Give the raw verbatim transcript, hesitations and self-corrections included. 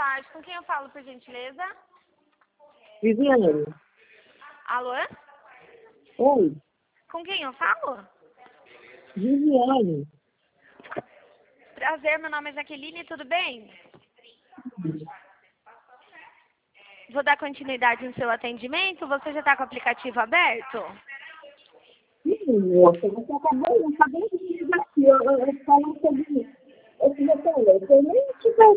tarde. Com quem eu falo, por gentileza? Viviane. Alô? Oi. Com quem eu falo? Viviane. Prazer, meu nome é Jaqueline, tudo bem? Vou dar continuidade no seu atendimento. Você já está com o aplicativo aberto? Sim, moça, você acabou, eu acabei de me ligar aqui. Eu, eu, eu falo sobre esse detalhe. Eu nem te